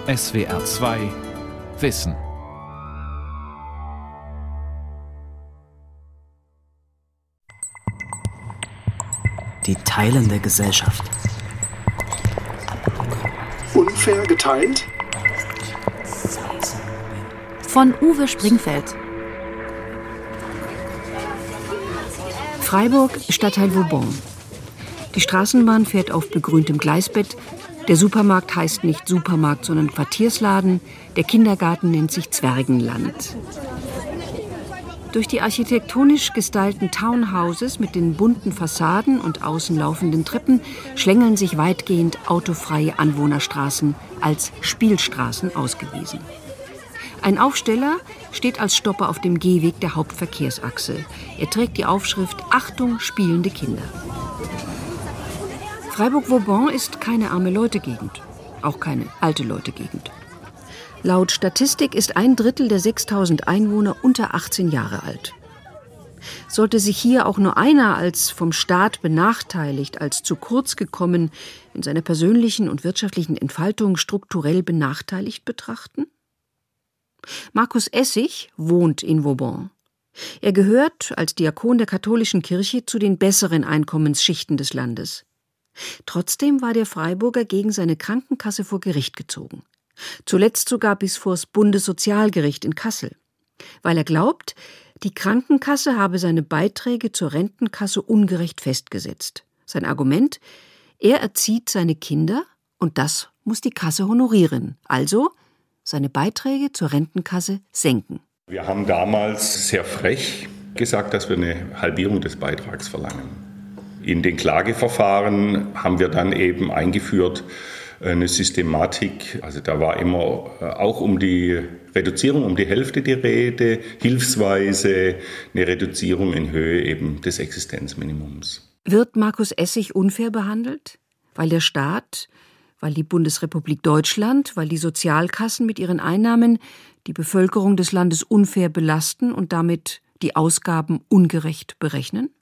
SWR 2 Wissen. Die teilende Gesellschaft. Unfair geteilt? Von Uwe Springfeld. Freiburg, Stadtteil Vauban. Die Straßenbahn fährt auf begrüntem Gleisbett. Der Supermarkt heißt nicht Supermarkt, sondern Quartiersladen. Der Kindergarten nennt sich Zwergenland. Durch die architektonisch gestylten Townhouses mit den bunten Fassaden und außen laufenden Treppen schlängeln sich weitgehend autofreie Anwohnerstraßen, als Spielstraßen ausgewiesen. Ein Aufsteller steht als Stopper auf dem Gehweg der Hauptverkehrsachse. Er trägt die Aufschrift »Achtung, spielende Kinder«. Freiburg-Vauban ist keine Arme-Leute-Gegend, auch keine Alte-Leute-Gegend. Laut Statistik ist 1/3 der 6.000 Einwohner unter 18 Jahre alt. Sollte sich hier auch nur einer als vom Staat benachteiligt, als zu kurz gekommen, in seiner persönlichen und wirtschaftlichen Entfaltung strukturell benachteiligt betrachten? Markus Essig wohnt in Vauban. Er gehört als Diakon der katholischen Kirche zu den besseren Einkommensschichten des Landes. Trotzdem war der Freiburger gegen seine Krankenkasse vor Gericht gezogen. Zuletzt sogar bis vors Bundessozialgericht in Kassel. Weil er glaubt, die Krankenkasse habe seine Beiträge zur Rentenkasse ungerecht festgesetzt. Sein Argument: Er erzieht seine Kinder und das muss die Kasse honorieren. Also seine Beiträge zur Rentenkasse senken. Wir haben damals sehr frech gesagt, dass wir eine Halbierung des Beitrags verlangen. In den Klageverfahren haben wir dann eben eingeführt eine Systematik. Also da war immer auch um die Reduzierung um die Hälfte die Rede, hilfsweise eine Reduzierung in Höhe eben des Existenzminimums. Wird Markus Essig unfair behandelt? Weil der Staat, weil die Bundesrepublik Deutschland, weil die Sozialkassen mit ihren Einnahmen die Bevölkerung des Landes unfair belasten und damit die Ausgaben ungerecht berechnen?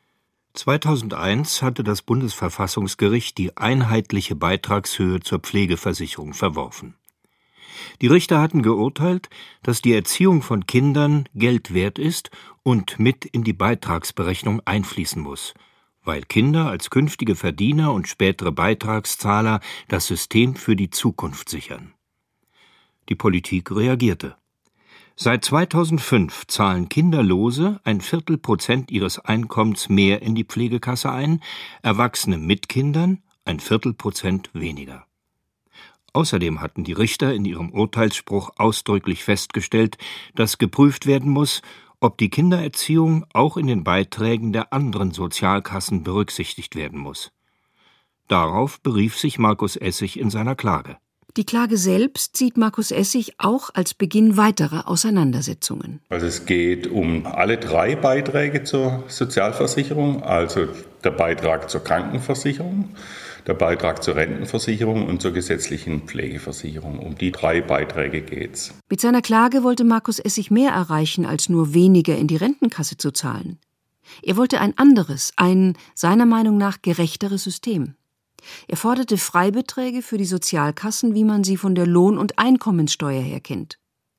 2001 hatte das Bundesverfassungsgericht die einheitliche Beitragshöhe zur Pflegeversicherung verworfen. Die Richter hatten geurteilt, dass die Erziehung von Kindern Geld wert ist und mit in die Beitragsberechnung einfließen muss, weil Kinder als künftige Verdiener und spätere Beitragszahler das System für die Zukunft sichern. Die Politik reagierte. Seit 2005 zahlen Kinderlose 0,25% ihres Einkommens mehr in die Pflegekasse ein, Erwachsene mit Kindern 0,25% weniger. Außerdem hatten die Richter in ihrem Urteilsspruch ausdrücklich festgestellt, dass geprüft werden muss, ob die Kindererziehung auch in den Beiträgen der anderen Sozialkassen berücksichtigt werden muss. Darauf berief sich Markus Essig in seiner Klage. Die Klage selbst sieht Markus Essig auch als Beginn weiterer Auseinandersetzungen. Also es geht um alle 3 Beiträge zur Sozialversicherung, also der Beitrag zur Krankenversicherung, der Beitrag zur Rentenversicherung und zur gesetzlichen Pflegeversicherung. Um die 3 Beiträge geht's. Mit seiner Klage wollte Markus Essig mehr erreichen, als nur weniger in die Rentenkasse zu zahlen. Er wollte ein anderes, ein seiner Meinung nach gerechteres System. Er forderte Freibeträge für die Sozialkassen, wie man sie von der Lohn- und Einkommenssteuer her kennt.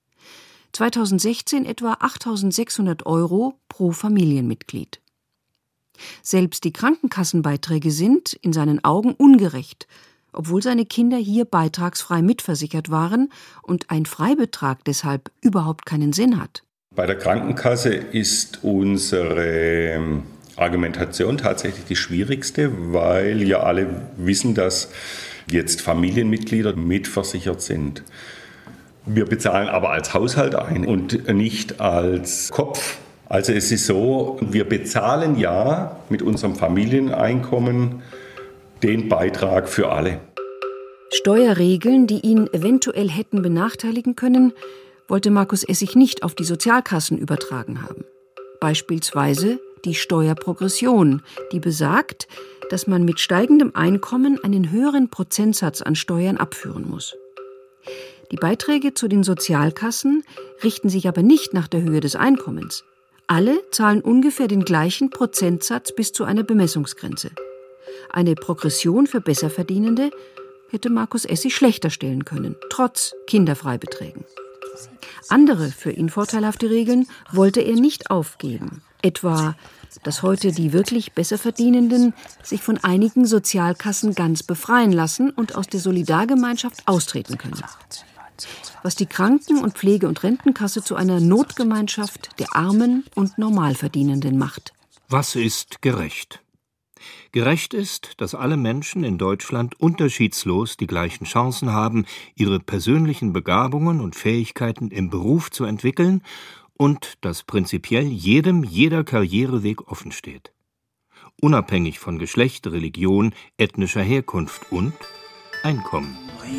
2016 etwa 8.600 € pro Familienmitglied. Selbst die Krankenkassenbeiträge sind in seinen Augen ungerecht, obwohl seine Kinder hier beitragsfrei mitversichert waren und ein Freibetrag deshalb überhaupt keinen Sinn hat. Bei der Krankenkasse ist unsere Argumentation tatsächlich die schwierigste, weil ja alle wissen, dass jetzt Familienmitglieder mitversichert sind. Wir bezahlen aber als Haushalt ein und nicht als Kopf. Also es ist so, wir bezahlen ja mit unserem Familieneinkommen den Beitrag für alle. Steuerregeln, die ihn eventuell hätten benachteiligen können, wollte Markus Essig nicht auf die Sozialkassen übertragen haben. Beispielsweise die Steuerprogression, die besagt, dass man mit steigendem Einkommen einen höheren Prozentsatz an Steuern abführen muss. Die Beiträge zu den Sozialkassen richten sich aber nicht nach der Höhe des Einkommens. Alle zahlen ungefähr den gleichen Prozentsatz bis zu einer Bemessungsgrenze. Eine Progression für Besserverdienende hätte Markus S. sich schlechter stellen können, trotz Kinderfreibeträgen. Andere für ihn vorteilhafte Regeln wollte er nicht aufgeben. Etwa, dass heute die wirklich Besserverdienenden sich von einigen Sozialkassen ganz befreien lassen und aus der Solidargemeinschaft austreten können. Was die Kranken- und Pflege- und Rentenkasse zu einer Notgemeinschaft der Armen und Normalverdienenden macht. Was ist gerecht? Gerecht ist, dass alle Menschen in Deutschland unterschiedslos die gleichen Chancen haben, ihre persönlichen Begabungen und Fähigkeiten im Beruf zu entwickeln und dass prinzipiell jedem jeder Karriereweg offen steht. Unabhängig von Geschlecht, Religion, ethnischer Herkunft und Einkommen.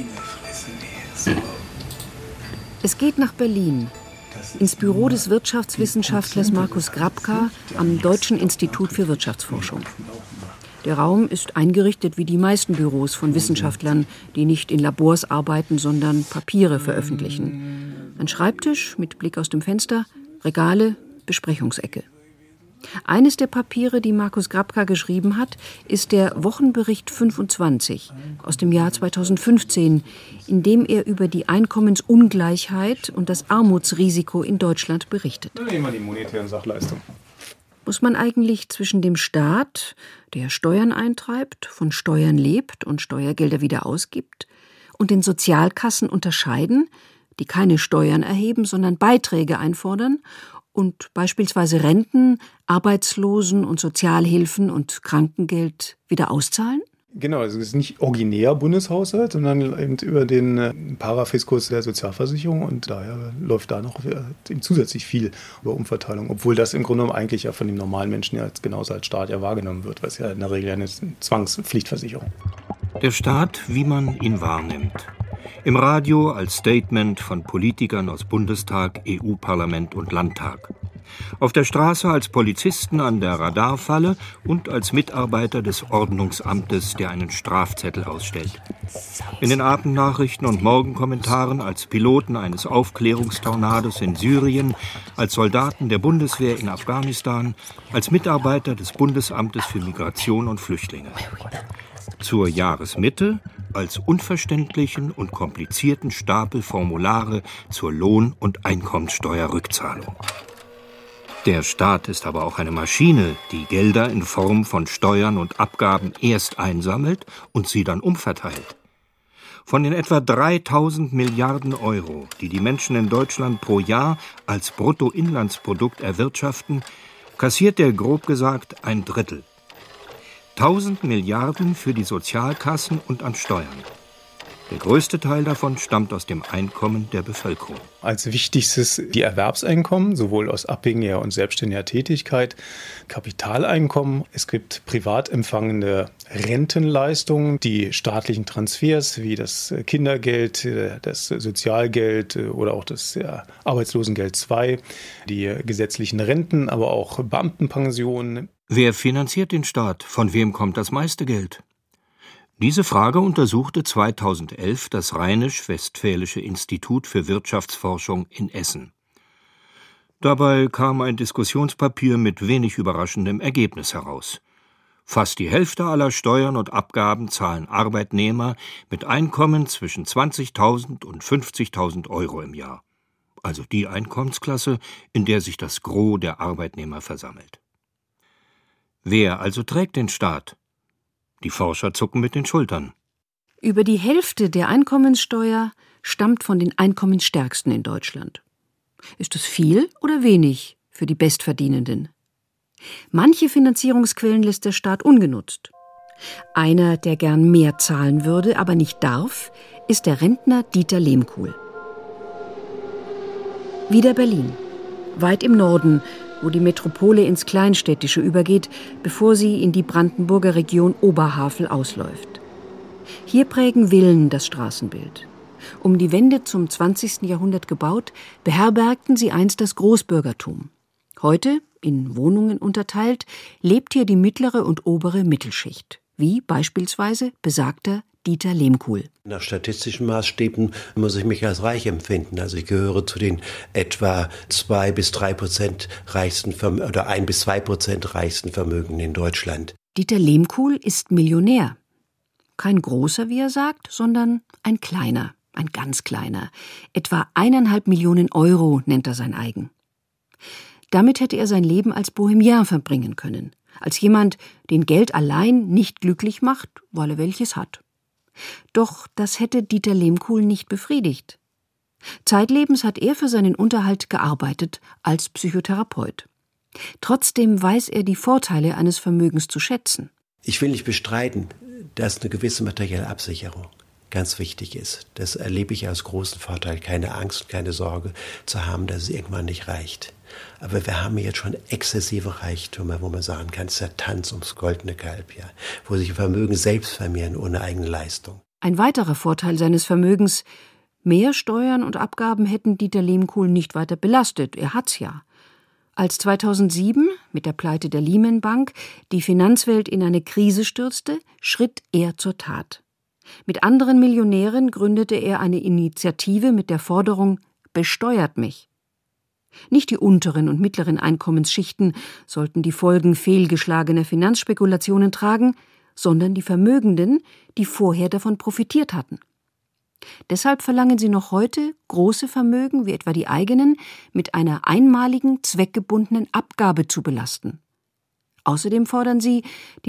Es geht nach Berlin, ins Büro des Wirtschaftswissenschaftlers Markus Grabka am Deutschen Institut für Wirtschaftsforschung. Der Raum ist eingerichtet wie die meisten Büros von Wissenschaftlern, die nicht in Labors arbeiten, sondern Papiere veröffentlichen. Ein Schreibtisch mit Blick aus dem Fenster, Regale, Besprechungsecke. Eines der Papiere, die Markus Grabka geschrieben hat, ist der Wochenbericht 25 aus dem Jahr 2015, in dem er über die Einkommensungleichheit und das Armutsrisiko in Deutschland berichtet. Nehmen wir die monetären Sachleistungen. Muss man eigentlich zwischen dem Staat, der Steuern eintreibt, von Steuern lebt und Steuergelder wieder ausgibt, und den Sozialkassen unterscheiden, die keine Steuern erheben, sondern Beiträge einfordern und beispielsweise Renten, Arbeitslosen- und Sozialhilfen und Krankengeld wieder auszahlen? Genau, also es ist nicht originär Bundeshaushalt, sondern eben über den Parafiskus der Sozialversicherung und daher läuft da noch zusätzlich viel über Umverteilung, obwohl das im Grunde genommen eigentlich ja von den normalen Menschen ja genauso als Staat ja wahrgenommen wird, was ja in der Regel eine Zwangspflichtversicherung. Der Staat, wie man ihn wahrnimmt. Im Radio als Statement von Politikern aus Bundestag, EU-Parlament und Landtag. Auf der Straße als Polizisten an der Radarfalle und als Mitarbeiter des Ordnungsamtes, der einen Strafzettel ausstellt. In den Abendnachrichten und Morgenkommentaren als Piloten eines Aufklärungstornados in Syrien, als Soldaten der Bundeswehr in Afghanistan, als Mitarbeiter des Bundesamtes für Migration und Flüchtlinge. Zur Jahresmitte als unverständlichen und komplizierten Stapel Formulare zur Lohn- und Einkommenssteuerrückzahlung. Der Staat ist aber auch eine Maschine, die Gelder in Form von Steuern und Abgaben erst einsammelt und sie dann umverteilt. Von den etwa 3.000 Milliarden Euro, die die Menschen in Deutschland pro Jahr als Bruttoinlandsprodukt erwirtschaften, kassiert er grob gesagt ein Drittel. 1.000 Milliarden für die Sozialkassen und an Steuern. Der größte Teil davon stammt aus dem Einkommen der Bevölkerung. Als wichtigstes die Erwerbseinkommen, sowohl aus abhängiger und selbstständiger Tätigkeit, Kapitaleinkommen. Es gibt privat empfangene Rentenleistungen, die staatlichen Transfers wie das Kindergeld, das Sozialgeld oder auch das Arbeitslosengeld II, die gesetzlichen Renten, aber auch Beamtenpensionen. Wer finanziert den Staat? Von wem kommt das meiste Geld? Diese Frage untersuchte 2011 das Rheinisch-Westfälische Institut für Wirtschaftsforschung in Essen. Dabei kam ein Diskussionspapier mit wenig überraschendem Ergebnis heraus. Fast die Hälfte aller Steuern und Abgaben zahlen Arbeitnehmer mit Einkommen zwischen 20.000 und 50.000 Euro im Jahr. Also die Einkommensklasse, in der sich das Gros der Arbeitnehmer versammelt. Wer also trägt den Staat? Die Forscher zucken mit den Schultern. Über die Hälfte der Einkommenssteuer stammt von den Einkommensstärksten in Deutschland. Ist das viel oder wenig für die Bestverdienenden? Manche Finanzierungsquellen lässt der Staat ungenutzt. Einer, der gern mehr zahlen würde, aber nicht darf, ist der Rentner Dieter Lehmkuhl. Wieder Berlin, weit im Norden, wo die Metropole ins Kleinstädtische übergeht, bevor sie in die Brandenburger Region Oberhavel ausläuft. Hier prägen Villen das Straßenbild. Um die Wende zum 20. Jahrhundert gebaut, beherbergten sie einst das Großbürgertum. Heute, in Wohnungen unterteilt, lebt hier die mittlere und obere Mittelschicht, wie beispielsweise besagter Dieter Lehmkuhl. Nach statistischen Maßstäben muss ich mich als reich empfinden. Also ich gehöre zu den etwa 2-3% reichsten oder 1-2% reichsten Vermögen in Deutschland. Dieter Lehmkuhl ist Millionär. Kein großer, wie er sagt, sondern ein kleiner, ein ganz kleiner. Etwa 1,5 Millionen Euro nennt er sein eigen. Damit hätte er sein Leben als Bohemian verbringen können, als jemand, den Geld allein nicht glücklich macht, weil er welches hat. Doch das hätte Dieter Lehmkuhl nicht befriedigt. Zeitlebens hat er für seinen Unterhalt gearbeitet als Psychotherapeut. Trotzdem weiß er die Vorteile eines Vermögens zu schätzen. Ich will nicht bestreiten, dass eine gewisse materielle Absicherung ganz wichtig ist. Das erlebe ich als großen Vorteil, keine Angst und keine Sorge zu haben, dass es irgendwann nicht reicht. Aber wir haben jetzt schon exzessive Reichtümer, wo man sagen kann, es ist der Tanz ums goldene Kalb, ja, wo sich Vermögen selbst vermehren ohne eigene Leistung. Ein weiterer Vorteil seines Vermögens: mehr Steuern und Abgaben hätten Dieter Lehmkuhl nicht weiter belastet. Er hat's ja. Als 2007 mit der Pleite der Lehman Bank die Finanzwelt in eine Krise stürzte, schritt er zur Tat. Mit anderen Millionären gründete er eine Initiative mit der Forderung: Besteuert mich. Nicht die unteren und mittleren Einkommensschichten sollten die Folgen fehlgeschlagener Finanzspekulationen tragen, sondern die Vermögenden, die vorher davon profitiert hatten. Deshalb verlangen sie noch heute, große Vermögen, wie etwa die eigenen, mit einer einmaligen, zweckgebundenen Abgabe zu belasten. Außerdem fordern sie, die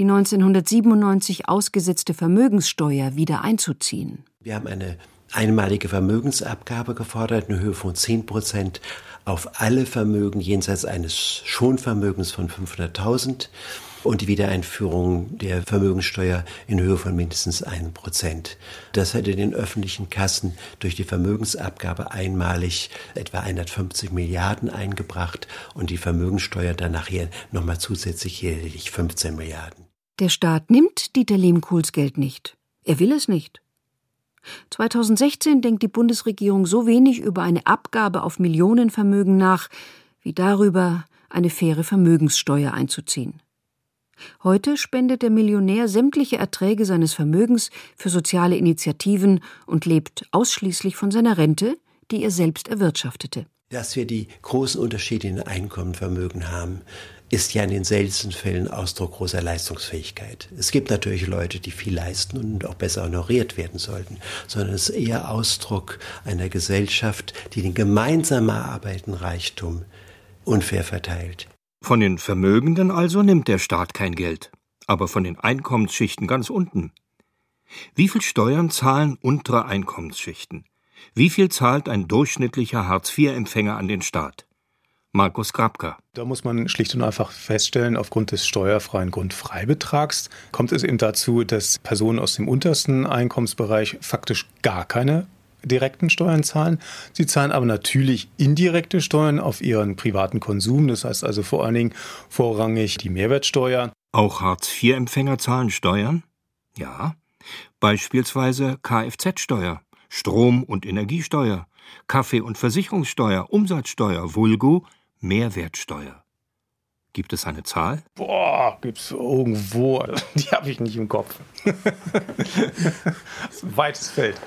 1997 ausgesetzte Vermögenssteuer wieder einzuziehen. Wir haben eine einmalige Vermögensabgabe gefordert in Höhe von 10% auf alle Vermögen jenseits eines Schonvermögens von 500.000 und die Wiedereinführung der Vermögenssteuer in Höhe von mindestens 1%. Das hätte den öffentlichen Kassen durch die Vermögensabgabe einmalig etwa 150 Milliarden eingebracht und die Vermögenssteuer dann nachher nochmal zusätzlich jährlich 15 Milliarden. Der Staat nimmt Dieter Lehmkuhls Geld nicht. Er will es nicht. 2016 denkt die Bundesregierung so wenig über eine Abgabe auf Millionenvermögen nach, wie darüber, eine faire Vermögenssteuer einzuziehen. Heute spendet der Millionär sämtliche Erträge seines Vermögens für soziale Initiativen und lebt ausschließlich von seiner Rente, die er selbst erwirtschaftete. Dass wir die großen Unterschiede in Einkommenvermögen haben, ist ja in den seltensten Fällen Ausdruck großer Leistungsfähigkeit. Es gibt natürlich Leute, die viel leisten und auch besser honoriert werden sollten, sondern es ist eher Ausdruck einer Gesellschaft, die den gemeinsam erarbeiteten Reichtum unfair verteilt. Von den Vermögenden also nimmt der Staat kein Geld, aber von den Einkommensschichten ganz unten. Wie viel Steuern zahlen untere Einkommensschichten? Wie viel zahlt ein durchschnittlicher Hartz-IV-Empfänger an den Staat? Markus Grabka. Da muss man schlicht und einfach feststellen, aufgrund des steuerfreien Grundfreibetrags kommt es eben dazu, dass Personen aus dem untersten Einkommensbereich faktisch gar keine direkten Steuern zahlen. Sie zahlen aber natürlich indirekte Steuern auf ihren privaten Konsum. Das heißt also vor allen Dingen vorrangig die Mehrwertsteuer. Auch Hartz-IV-Empfänger zahlen Steuern? Ja, beispielsweise Kfz-Steuer, Strom- und Energiesteuer, Kaffee- und Versicherungssteuer, Umsatzsteuer, vulgo Mehrwertsteuer. Gibt es eine Zahl? Gibt's irgendwo. Die habe ich nicht im Kopf. Das ist ein weites Feld.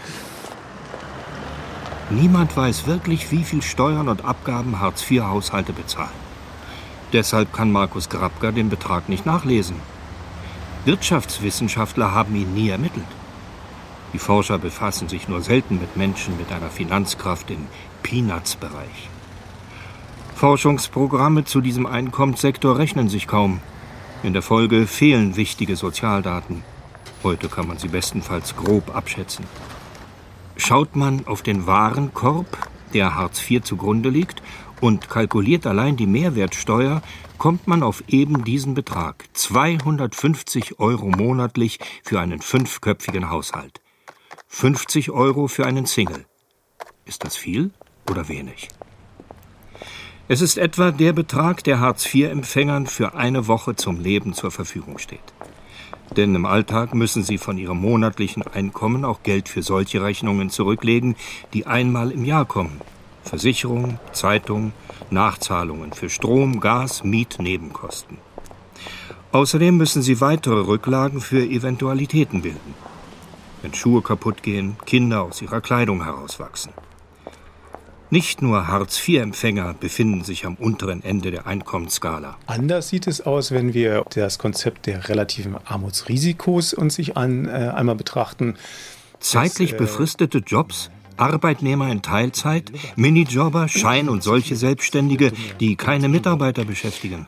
Niemand weiß wirklich, wie viel Steuern und Abgaben Hartz-IV-Haushalte bezahlen. Deshalb kann Markus Grabka den Betrag nicht nachlesen. Wirtschaftswissenschaftler haben ihn nie ermittelt. Die Forscher befassen sich nur selten mit Menschen mit einer Finanzkraft im Peanuts-Bereich. Forschungsprogramme zu diesem Einkommenssektor rechnen sich kaum. In der Folge fehlen wichtige Sozialdaten. Heute kann man sie bestenfalls grob abschätzen. Schaut man auf den Warenkorb, der Hartz IV zugrunde liegt, und kalkuliert allein die Mehrwertsteuer, kommt man auf eben diesen Betrag. 250 € monatlich für einen 5-köpfigen Haushalt. 50 € für einen Single. Ist das viel oder wenig? Es ist etwa der Betrag, der Hartz-IV-Empfängern für eine Woche zum Leben zur Verfügung steht. Denn im Alltag müssen sie von ihrem monatlichen Einkommen auch Geld für solche Rechnungen zurücklegen, die einmal im Jahr kommen. Versicherung, Zeitung, Nachzahlungen für Strom, Gas, Mietnebenkosten. Außerdem müssen sie weitere Rücklagen für Eventualitäten bilden. Wenn Schuhe kaputt gehen, Kinder aus ihrer Kleidung herauswachsen. Nicht nur Hartz-IV-Empfänger befinden sich am unteren Ende der Einkommensskala. Anders sieht es aus, wenn wir das Konzept der relativen Armutsrisikos uns sich einmal betrachten. Zeitlich befristete Jobs, Arbeitnehmer in Teilzeit, Minijobber, Schein- und solche Selbstständige, die keine Mitarbeiter beschäftigen.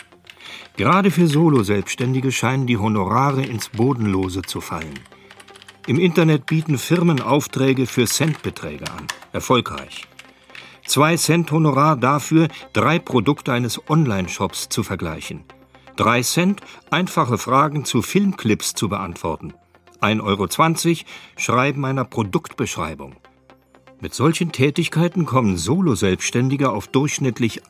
Gerade für Solo-Selbstständige scheinen die Honorare ins Bodenlose zu fallen. Im Internet bieten Firmen Aufträge für Centbeträge an. Erfolgreich. 2 Cent Honorar dafür, 3 Produkte eines Online-Shops zu vergleichen. 3 Cent, einfache Fragen zu Filmclips zu beantworten. 1,20 € Schreiben einer Produktbeschreibung. Mit solchen Tätigkeiten kommen Solo-Selbstständige auf durchschnittlich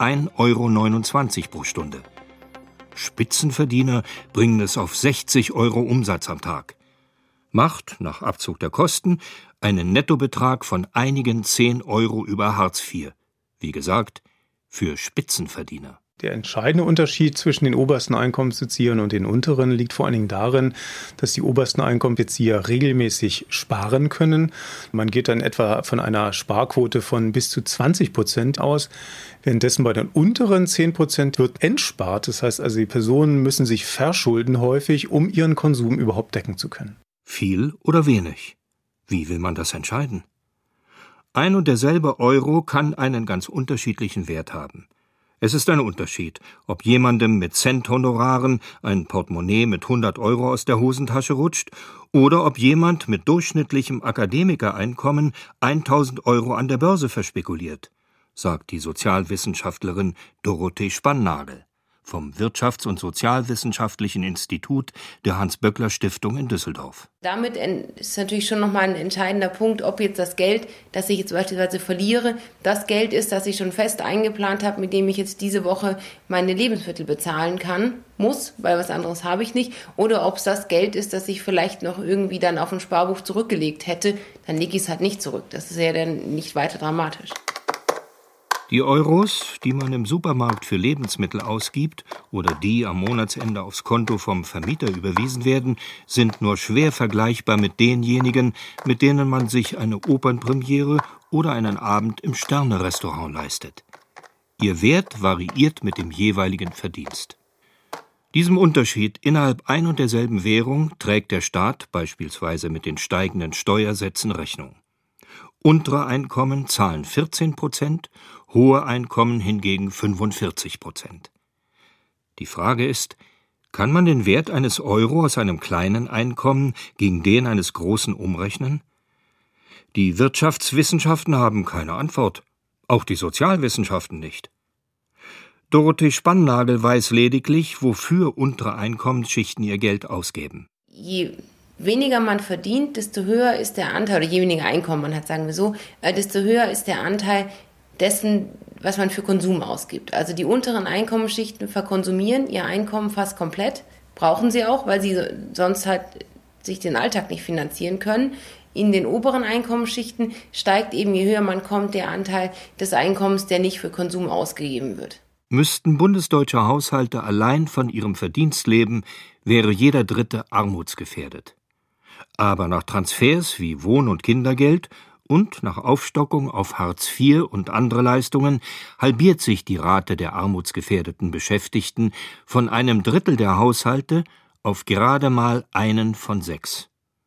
1,29 € pro Stunde. Spitzenverdiener bringen es auf 60 € Umsatz am Tag. Macht, nach Abzug der Kosten, einen Nettobetrag von einigen 10 € über Hartz IV. Wie gesagt, für Spitzenverdiener. Der entscheidende Unterschied zwischen den obersten Einkommensbeziehern und den unteren liegt vor allen Dingen darin, dass die obersten Einkommensbezieher regelmäßig sparen können. Man geht dann etwa von einer Sparquote von bis zu 20% aus. Währenddessen bei den unteren 10% wird entspart. Das heißt also, die Personen müssen sich verschulden häufig, um ihren Konsum überhaupt decken zu können. Viel oder wenig? Wie will man das entscheiden? Ein und derselbe Euro kann einen ganz unterschiedlichen Wert haben. Es ist ein Unterschied, ob jemandem mit Cent-Honoraren ein Portemonnaie mit 100 € aus der Hosentasche rutscht oder ob jemand mit durchschnittlichem Akademikereinkommen 1.000 € an der Börse verspekuliert, sagt die Sozialwissenschaftlerin Dorothee Spannagel vom Wirtschafts- und Sozialwissenschaftlichen Institut der Hans-Böckler-Stiftung in Düsseldorf. Damit ist natürlich schon nochmal ein entscheidender Punkt, ob jetzt das Geld, das ich jetzt beispielsweise verliere, das Geld ist, das ich schon fest eingeplant habe, mit dem ich jetzt diese Woche meine Lebensmittel bezahlen muss, weil was anderes habe ich nicht, oder ob es das Geld ist, das ich vielleicht noch irgendwie dann auf ein Sparbuch zurückgelegt hätte, dann lege ich es halt nicht zurück. Das ist ja dann nicht weiter dramatisch. Die Euros, die man im Supermarkt für Lebensmittel ausgibt oder die am Monatsende aufs Konto vom Vermieter überwiesen werden, sind nur schwer vergleichbar mit denjenigen, mit denen man sich eine Opernpremiere oder einen Abend im Sterne-Restaurant leistet. Ihr Wert variiert mit dem jeweiligen Verdienst. Diesem Unterschied innerhalb ein und derselben Währung trägt der Staat beispielsweise mit den steigenden Steuersätzen Rechnung. Untere Einkommen zahlen 14%, hohe Einkommen hingegen 45%. Die Frage ist, kann man den Wert eines Euro aus einem kleinen Einkommen gegen den eines großen umrechnen? Die Wirtschaftswissenschaften haben keine Antwort, auch die Sozialwissenschaften nicht. Dorothee Spannagel weiß lediglich, wofür untere Einkommensschichten ihr Geld ausgeben. Je weniger man verdient, desto höher ist der Anteil, oder je weniger Einkommen man hat, sagen wir so, desto höher ist der Anteil dessen, was man für Konsum ausgibt. Also die unteren Einkommensschichten verkonsumieren ihr Einkommen fast komplett, brauchen sie auch, weil sie sonst halt sich den Alltag nicht finanzieren können. In den oberen Einkommensschichten steigt eben, je höher man kommt, der Anteil des Einkommens, der nicht für Konsum ausgegeben wird. Müssten bundesdeutsche Haushalte allein von ihrem Verdienst leben, wäre jeder Dritte armutsgefährdet. Aber nach Transfers wie Wohn- und Kindergeld und nach Aufstockung auf Hartz IV und andere Leistungen halbiert sich die Rate der armutsgefährdeten Beschäftigten von einem Drittel der Haushalte auf gerade mal 1 von 6.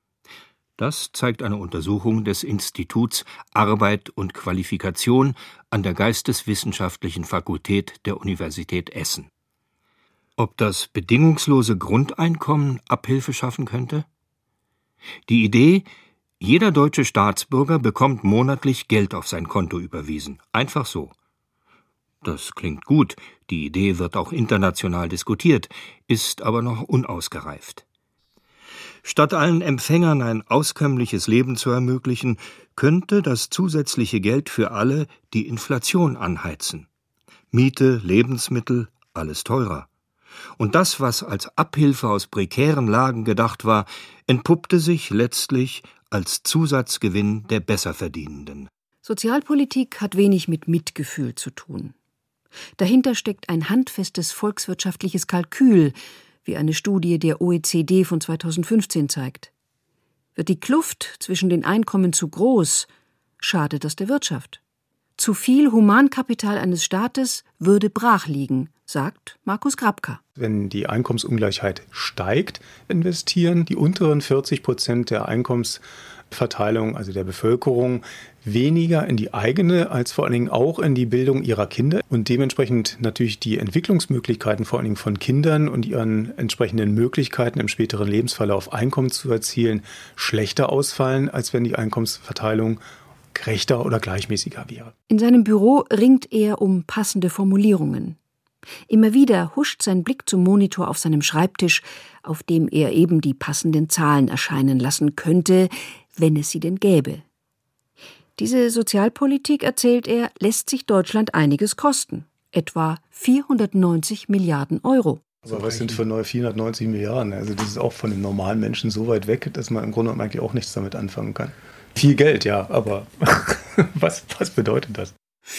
Das zeigt eine Untersuchung des Instituts Arbeit und Qualifikation an der Geisteswissenschaftlichen Fakultät der Universität Essen. Ob das bedingungslose Grundeinkommen Abhilfe schaffen könnte? Die Idee, jeder deutsche Staatsbürger bekommt monatlich Geld auf sein Konto überwiesen. Einfach so. Das klingt gut, die Idee wird auch international diskutiert, ist aber noch unausgereift. Statt allen Empfängern ein auskömmliches Leben zu ermöglichen, könnte das zusätzliche Geld für alle die Inflation anheizen. Miete, Lebensmittel, alles teurer. Und das, was als Abhilfe aus prekären Lagen gedacht war, entpuppte sich letztlich als Zusatzgewinn der Besserverdienenden. Sozialpolitik hat wenig mit Mitgefühl zu tun. Dahinter steckt ein handfestes volkswirtschaftliches Kalkül, wie eine Studie der OECD von 2015 zeigt. Wird die Kluft zwischen den Einkommen zu groß, schadet das der Wirtschaft. Zu viel Humankapital eines Staates würde brach liegen, sagt Markus Grabka. Wenn die Einkommensungleichheit steigt, investieren die unteren 40% der Einkommensverteilung, also der Bevölkerung, weniger in die eigene als vor allen Dingen auch in die Bildung ihrer Kinder und dementsprechend natürlich die Entwicklungsmöglichkeiten vor allen Dingen von Kindern und ihren entsprechenden Möglichkeiten im späteren Lebensverlauf Einkommen zu erzielen schlechter ausfallen, als wenn die Einkommensverteilung gerechter oder gleichmäßiger wäre. In seinem Büro ringt er um passende Formulierungen. Immer wieder huscht sein Blick zum Monitor auf seinem Schreibtisch, auf dem er eben die passenden Zahlen erscheinen lassen könnte, wenn es sie denn gäbe. Diese Sozialpolitik, erzählt er, lässt sich Deutschland einiges kosten. Etwa 490 Milliarden Euro. Aber was sind für neue 490 Milliarden? Also das ist auch von den normalen Menschen so weit weg, dass man im Grunde genommen eigentlich auch nichts damit anfangen kann. Viel Geld, ja, aber was bedeutet das?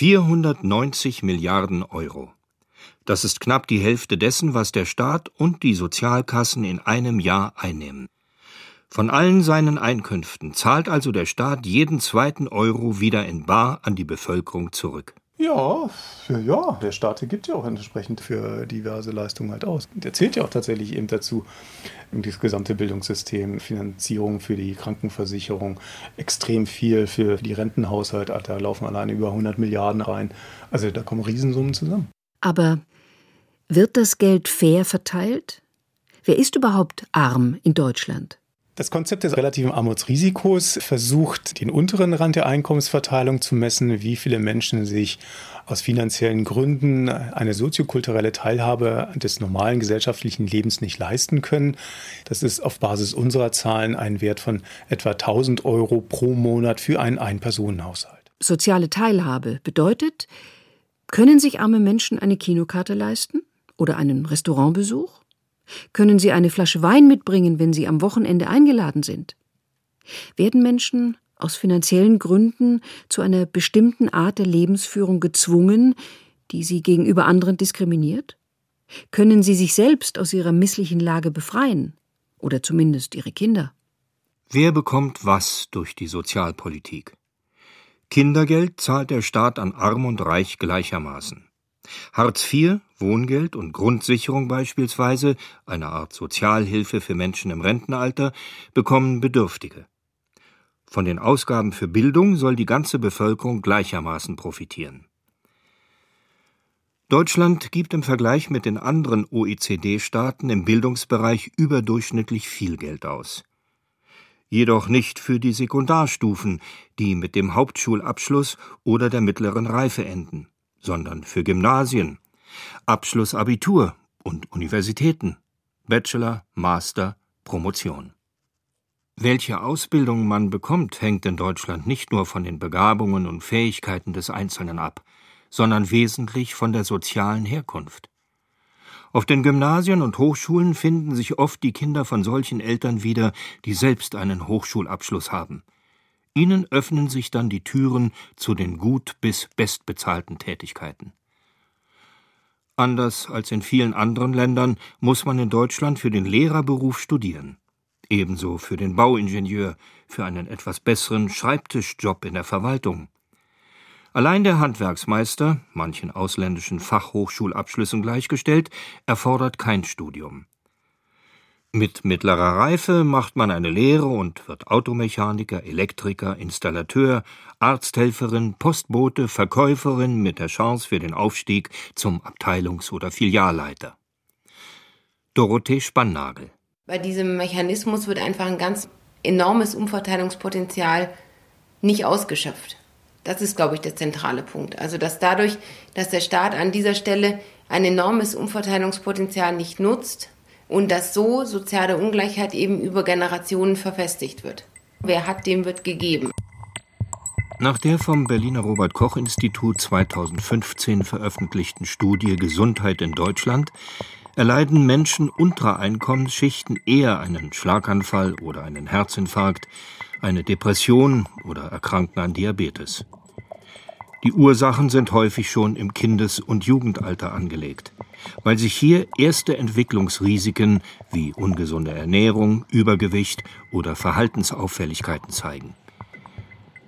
490 Milliarden Euro. Das ist knapp die Hälfte dessen, was der Staat und die Sozialkassen in einem Jahr einnehmen. Von allen seinen Einkünften zahlt also der Staat jeden zweiten Euro wieder in bar an die Bevölkerung zurück. Ja, der Staat gibt ja auch entsprechend für diverse Leistungen halt aus. Der zählt ja auch tatsächlich eben dazu, das gesamte Bildungssystem, Finanzierung für die Krankenversicherung, extrem viel für die Rentenhaushalte, da laufen alleine über 100 Milliarden rein. Also da kommen Riesensummen zusammen. Aber wird das Geld fair verteilt? Wer ist überhaupt arm in Deutschland? Das Konzept des relativen Armutsrisikos versucht, den unteren Rand der Einkommensverteilung zu messen, wie viele Menschen sich aus finanziellen Gründen eine soziokulturelle Teilhabe des normalen gesellschaftlichen Lebens nicht leisten können. Das ist auf Basis unserer Zahlen ein Wert von etwa 1.000 Euro pro Monat für einen Ein-Personen-Haushalt. Soziale Teilhabe bedeutet, können sich arme Menschen eine Kinokarte leisten oder einen Restaurantbesuch? Können sie eine Flasche Wein mitbringen, wenn sie am Wochenende eingeladen sind? Werden Menschen aus finanziellen Gründen zu einer bestimmten Art der Lebensführung gezwungen, die sie gegenüber anderen diskriminiert? Können sie sich selbst aus ihrer misslichen Lage befreien? Oder zumindest ihre Kinder? Wer bekommt was durch die Sozialpolitik? Kindergeld zahlt der Staat an Arm und Reich gleichermaßen. Hartz IV, Wohngeld und Grundsicherung beispielsweise, eine Art Sozialhilfe für Menschen im Rentenalter, bekommen Bedürftige. Von den Ausgaben für Bildung soll die ganze Bevölkerung gleichermaßen profitieren. Deutschland gibt im Vergleich mit den anderen OECD-Staaten im Bildungsbereich überdurchschnittlich viel Geld aus. Jedoch nicht für die Sekundarstufen, die mit dem Hauptschulabschluss oder der mittleren Reife enden, sondern für Gymnasien, Abschluss Abitur und Universitäten, Bachelor, Master, Promotion. Welche Ausbildung man bekommt, hängt in Deutschland nicht nur von den Begabungen und Fähigkeiten des Einzelnen ab, sondern wesentlich von der sozialen Herkunft. Auf den Gymnasien und Hochschulen finden sich oft die Kinder von solchen Eltern wieder, die selbst einen Hochschulabschluss haben. Ihnen öffnen sich dann die Türen zu den gut bis bestbezahlten Tätigkeiten. Anders als in vielen anderen Ländern muss man in Deutschland für den Lehrerberuf studieren. Ebenso für den Bauingenieur, für einen etwas besseren Schreibtischjob in der Verwaltung. Allein der Handwerksmeister, manchen ausländischen Fachhochschulabschlüssen gleichgestellt, erfordert kein Studium. Mit mittlerer Reife macht man eine Lehre und wird Automechaniker, Elektriker, Installateur, Arzthelferin, Postbote, Verkäuferin mit der Chance für den Aufstieg zum Abteilungs- oder Filialleiter. Dorothee Spannagel. Bei diesem Mechanismus wird einfach ein ganz enormes Umverteilungspotenzial nicht ausgeschöpft. Das ist, glaube ich, der zentrale Punkt. Also, dass dadurch, dass der Staat an dieser Stelle ein enormes Umverteilungspotenzial nicht nutzt und dass so soziale Ungleichheit eben über Generationen verfestigt wird. Wer hat, dem wird gegeben. Nach der vom Berliner Robert-Koch-Institut 2015 veröffentlichten Studie Gesundheit in Deutschland erleiden Menschen unterer Einkommensschichten eher einen Schlaganfall oder einen Herzinfarkt, eine Depression oder erkranken an Diabetes. Die Ursachen sind häufig schon im Kindes- und Jugendalter angelegt, weil sich hier erste Entwicklungsrisiken wie ungesunde Ernährung, Übergewicht oder Verhaltensauffälligkeiten zeigen.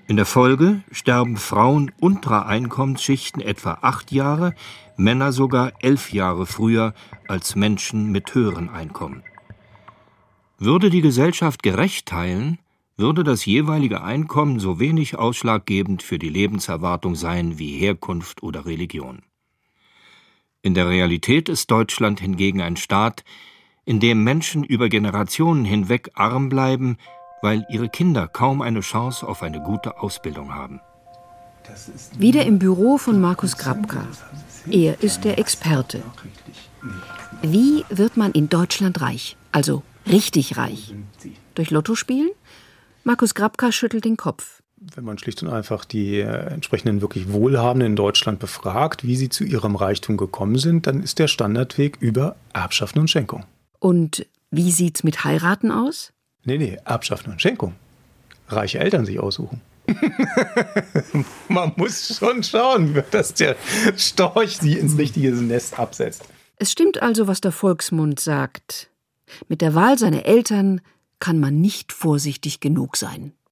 In der Folge sterben Frauen unterer Einkommensschichten etwa 8 Jahre, Männer sogar 11 Jahre früher als Menschen mit höheren Einkommen. Würde die Gesellschaft gerecht teilen, würde das jeweilige Einkommen so wenig ausschlaggebend für die Lebenserwartung sein wie Herkunft oder Religion. In der Realität ist Deutschland hingegen ein Staat, in dem Menschen über Generationen hinweg arm bleiben, weil ihre Kinder kaum eine Chance auf eine gute Ausbildung haben. Wieder im Büro von Markus Grabka. Er ist der Experte. Wie wird man in Deutschland reich? Also richtig reich? Durch Lotto spielen? Markus Grabka schüttelt den Kopf. Wenn man schlicht und einfach die entsprechenden wirklich Wohlhabenden in Deutschland befragt, wie sie zu ihrem Reichtum gekommen sind, dann ist der Standardweg über Erbschaften und Schenkung. Und wie sieht's mit Heiraten aus? Nee, Erbschaften und Schenkung. Reiche Eltern sich aussuchen. Man muss schon schauen, dass der Storch sie ins richtige Nest absetzt. Es stimmt also, was der Volksmund sagt. Mit der Wahl seiner Eltern kann man nicht vorsichtig genug sein.